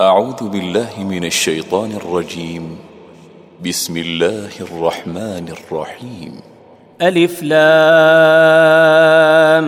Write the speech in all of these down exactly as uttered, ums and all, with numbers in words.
أعوذ بالله من الشيطان الرجيم. بسم الله الرحمن الرحيم. ألف لام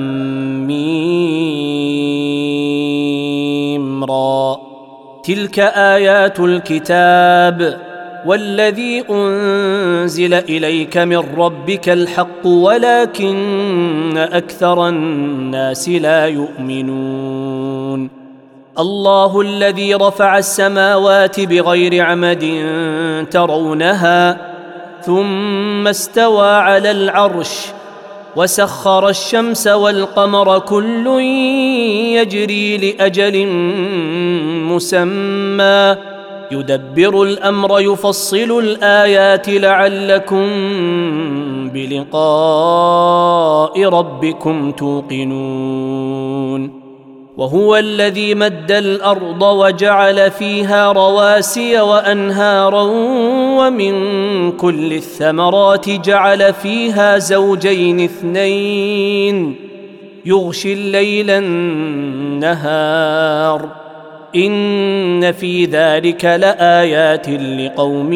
ميم را. تلك آيات الكتاب والذي أنزل إليك من ربك الحق ولكن أكثر الناس لا يؤمنون. الله الذي رفع السماوات بغير عمد ترونها ثم استوى على العرش وسخر الشمس والقمر كل يجري لأجل مسمى يدبر الأمر يفصل الآيات لعلكم بلقاء ربكم توقنون. وهو الذي مد الأرض وجعل فيها رواسي وأنهارا ومن كل الثمرات جعل فيها زوجين اثنين يغشي الليل النهار إن في ذلك لآيات لقوم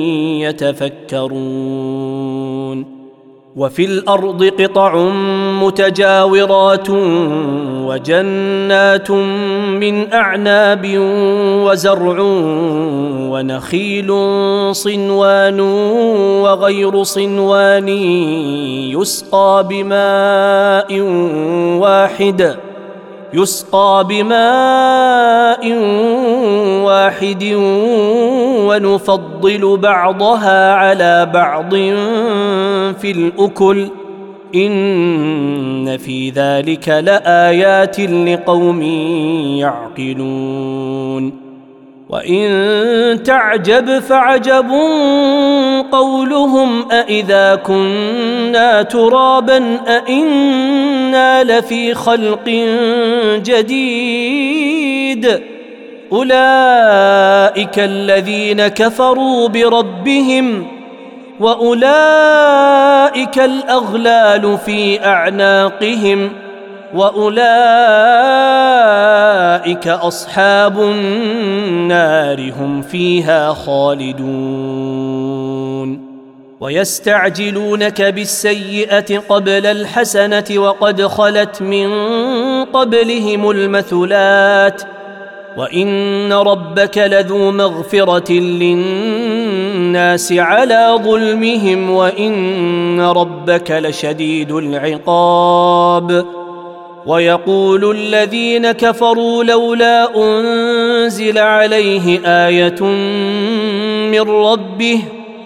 يتفكرون. وفي الأرض قطع متجاورات وجنات من أعناب وزرع ونخيل صنوان وغير صنوان يسقى بماء واحد يسقى بماء واحد ونفضل بعضها على بعض في الأكل إن في ذلك لآيات لقوم يعقلون. وإن تعجب فعجب قولهم أإذا كنا ترابا أإنا لفي خلق جديد أولئك الذين كفروا بربهم وأولئك الأغلال في أعناقهم وأولئك أصحاب النار هم فيها خالدون. ويستعجلونك بالسيئة قبل الحسنة وقد خلت من قبلهم المثلات وإن ربك لذو مغفرة للناس على ظلمهم وإن ربك لشديد العقاب. ويقول الذين كفروا لولا أنزل عليه آية من ربه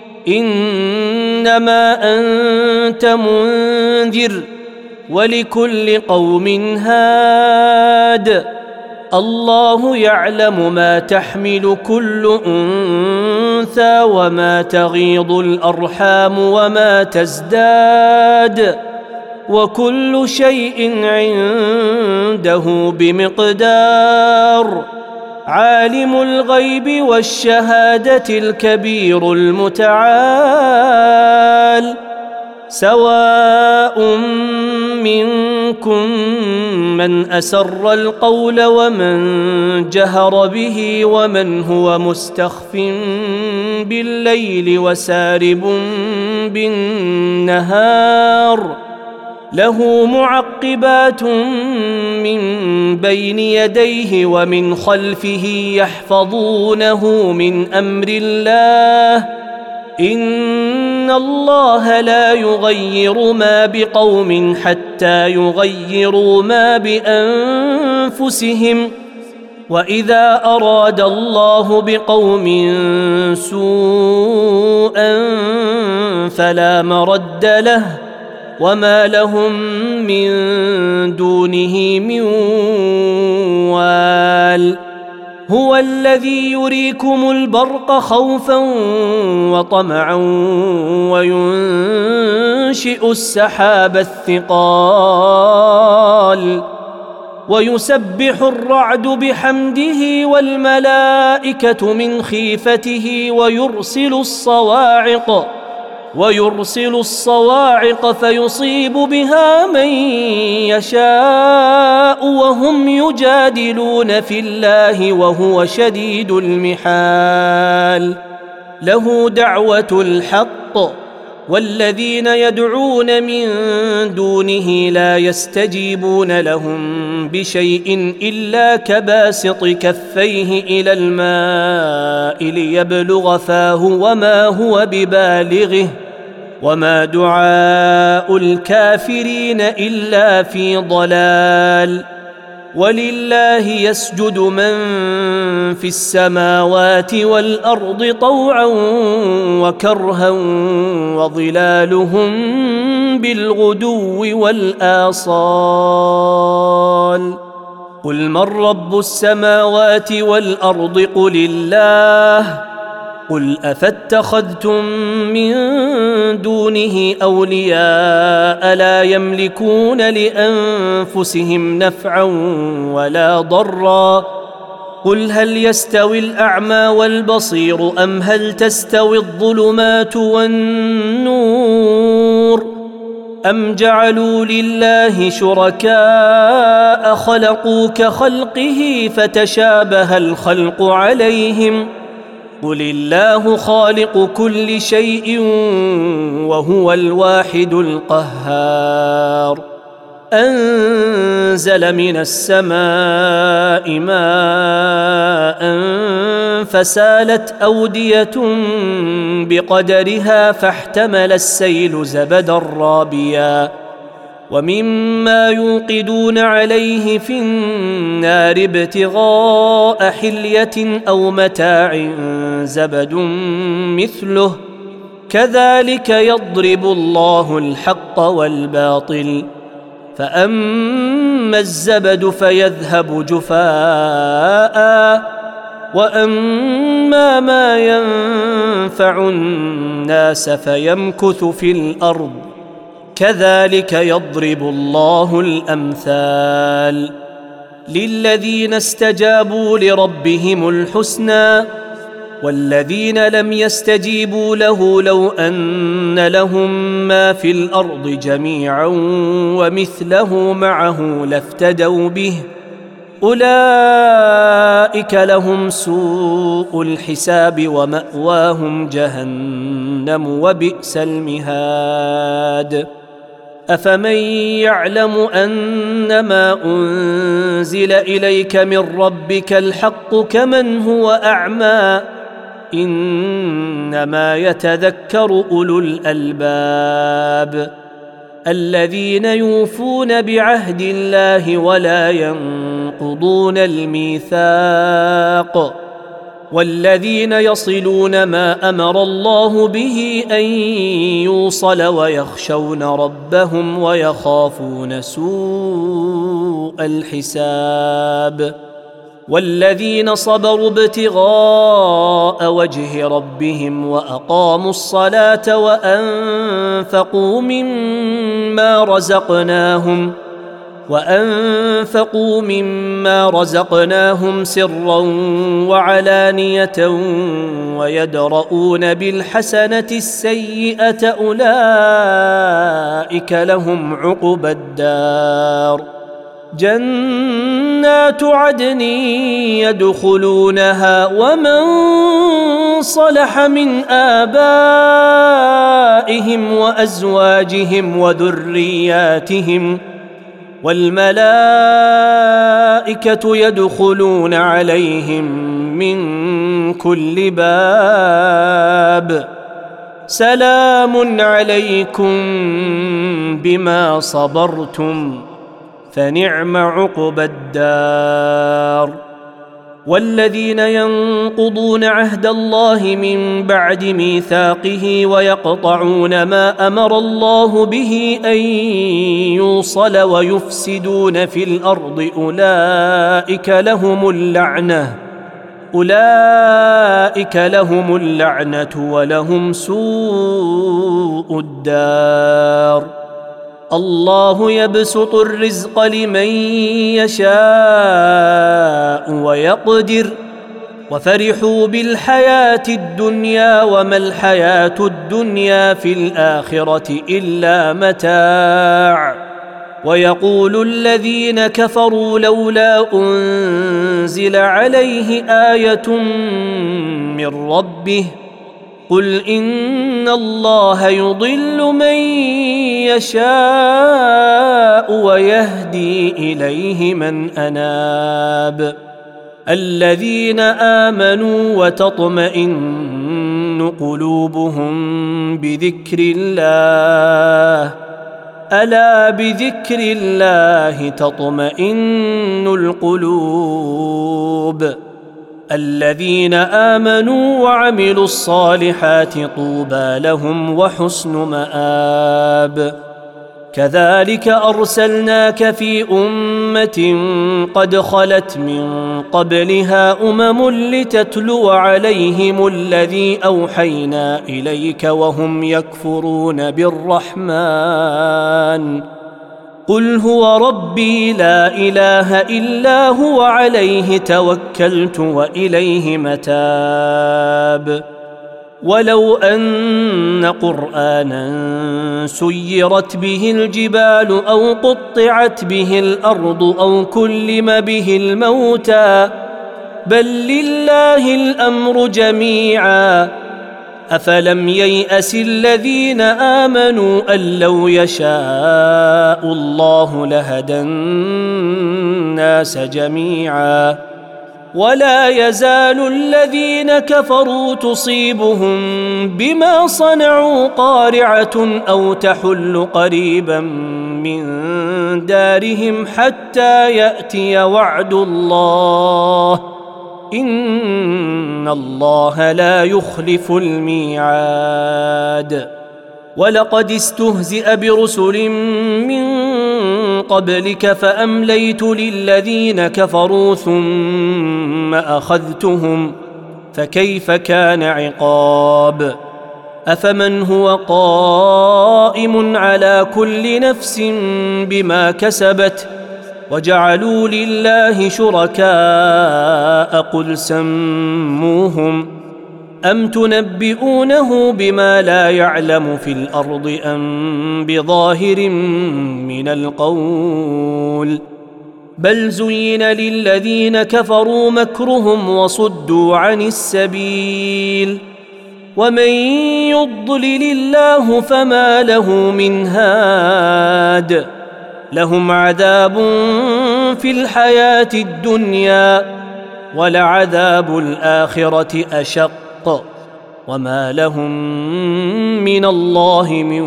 إنما أنت منذر ولكل قوم هاد الله يعلم ما تحمل كل أنثى وما تغيض الأرحام وما تزداد وكل شيء عنده بمقدار. عالم الغيب والشهادة الكبير المتعال سواء منكم من أسر القول ومن جهر به ومن هو مستخف بالليل وسارب بالنهار له معقبات من بين يديه ومن خلفه يحفظونه من أمر الله إن الله لا يغير ما بقوم حتى يغيروا ما بأنفسهم وإذا أراد الله بقوم سوءا فلا مرد له وما لهم من دونه من وال. هو الذي يريكم البرق خوفا وطمعا وينشئ السحاب الثقال ويسبح الرعد بحمده والملائكة من خيفته ويرسل الصواعق ويرسل الصواعق فيصيب بها من يشاء وهم يجادلون في الله وهو شديد المحال. له دعوة الحق والذين يدعون من دونه لا يستجيبون لهم بشيء إلا كباسط كفيه إلى الماء ليبلغ فاه وما هو ببالغه وما دعاء الكافرين إلا في ضلال. ولله يسجد من في السماوات والأرض طوعا وكرها وظلالهم بالغدو والآصال. قل من رب السماوات والأرض قل الله. قل أفاتخذتم من دونه أولياء لا يملكون لأنفسهم نفعا ولا ضرا. قل هل يستوي الأعمى والبصير أم هل تستوي الظلمات والنور أم جعلوا لله شركاء خلقوا كخلقه فتشابه الخلق عليهم. قل الله خالق كل شيء وهو الواحد القهار. أنزل من السماء ماء فسالت أودية بقدرها فاحتمل السيل زبدا رابيا ومما يوقدون عليه في النار ابتغاء حلية أو متاع زبد مثله كذلك يضرب الله الحق والباطل. فأما الزبد فيذهب جفاء وأما ما ينفع الناس فيمكث في الأرض كذلك يضرب الله الأمثال. للذين استجابوا لربهم الحسنى والذين لم يستجيبوا له لو أن لهم ما في الأرض جميعا ومثله معه لافتدوا به أولئك لهم سوء الحساب ومأواهم جهنم وبئس المهاد. أفمن يعلم أنما أنزل إليك من ربك الحق كمن هو أعمى إنما يتذكر أولو الألباب الذين يوفون بعهد الله ولا ينقضون الميثاق والذين يصلون ما أمر الله به أن يوصل ويخشون ربهم ويخافون سوء الحساب والذين صبروا ابتغاء وجه ربهم وأقاموا الصلاة وأنفقوا مما رزقناهم وأنفقوا مما رزقناهم سرا وعلانية ويدرؤون بالحسنة السيئة أولئك لهم عقبى الدار جنات عدن يدخلونها ومن صلح من آبائهم وأزواجهم وذرياتهم والملائكة يدخلون عليهم من كل باب سلام عليكم بما صبرتم فنعم عقبى الدار. والذين ينقضون عهد الله من بعد ميثاقه ويقطعون ما أمر الله به أن يوصل ويفسدون في الأرض أولئك لهم اللعنة أولئك لهم اللعنة ولهم سوء الدار. الله يبسط الرزق لمن يشاء ويقدر وفرحوا بالحياة الدنيا وما الحياة الدنيا في الآخرة إلا متاع. ويقول الذين كفروا لولا أنزل عليه آية من ربه قل إن الله يضل من يشاء ويهدي إليه من أناب. الذين آمنوا وتطمئن قلوبهم بذكر الله ألا بذكر الله تطمئن القلوب. الذين آمنوا وعملوا الصالحات طوبى لهم وحسن مآب. كذلك أرسلناك في أمة قد خلت من قبلها أمم لتتلو عليهم الذي أوحينا إليك وهم يكفرون بالرحمن قل هو ربي لا إله إلا هو عليه توكلت وإليه متاب. ولو أن قرآنا سيرت به الجبال أو قطعت به الأرض أو كلم به الموتى بل لله الأمر جميعا أفلم ييأس الذين آمنوا أن لو يشاء الله لهدى الناس جميعا ولا يزال الذين كفروا تصيبهم بما صنعوا قارعة أو تحل قريبا من دارهم حتى يأتي وعد الله إن الله لا يخلف الميعاد. ولقد استهزئ برسل من قبلك فأمليت للذين كفروا ثم أخذتهم فكيف كان عقاب. أفمن هو قائم على كل نفس بما كسبت وجعلوا لله شركاء قل سموهم أم تنبئونه بما لا يعلم في الأرض أم بظاهر من القول بل زين للذين كفروا مكرهم وصدوا عن السبيل ومن يضلل الله فما له من هاد لهم عذاب في الحياة الدنيا ولعذاب الآخرة أشق وما لهم من الله من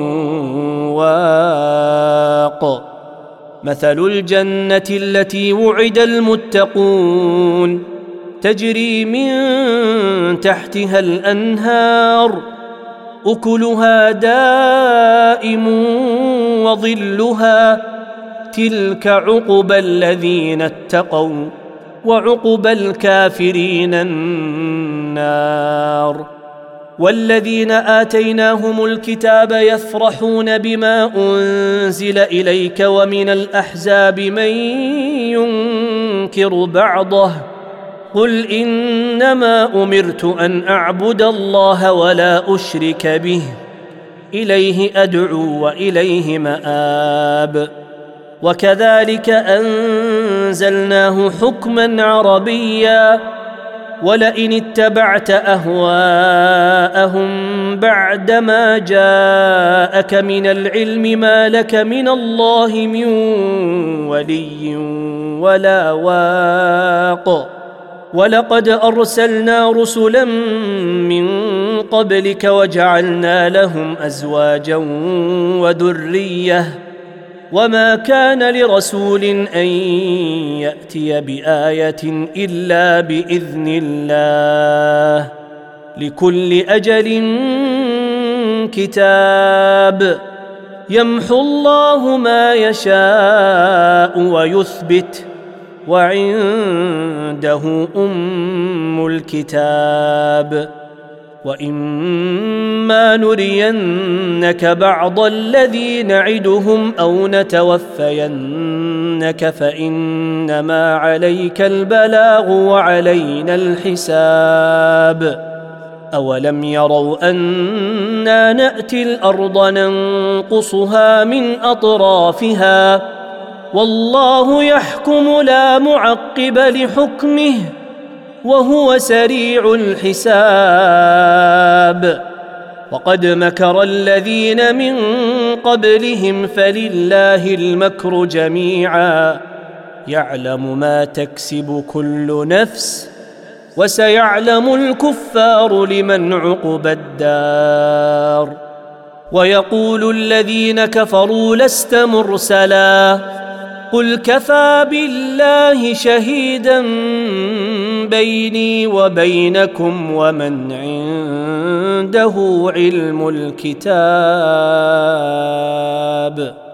واق. مثل الجنة التي وعد المتقون تجري من تحتها الأنهار أكلها دائم وظلها تلك عقبى الذين اتقوا وعقبى الكافرين النار. والذين آتيناهم الكتاب يفرحون بما أنزل إليك ومن الأحزاب من ينكر بعضه قل إنما أمرت أن أعبد الله ولا أشرك به إليه أدعو وإليه مآب. وكذلك أنزلناه حكما عربيا ولئن اتبعت أهواءهم بعدما جاءك من العلم ما لك من الله من ولي ولا واق. ولقد أرسلنا رسلا من قبلك وجعلنا لهم أزواجا وذرية وما كان لرسول أن يأتي بآية إلا بإذن الله لكل أجل كتاب يمحو الله ما يشاء ويثبت وعنده أم الكتاب. وإما نرينك بعض الذي نعدهم أو نتوفينك يفتنونك فإنما عليك البلاغ وعلينا الحساب أولم يروا أنا نأتي الأرض ننقصها من أطرافها والله يحكم لا معقب لحكمه وهو سريع الحساب وقد مكر الذين من قبلهم فلله المكر جميعا يعلم ما تكسب كل نفس وسيعلم الكفار لمن عقبى الدار ويقول الذين كفروا لست مرسلا قل كفى بالله شهيدا بيني وبينكم ومن عنده علم الكتاب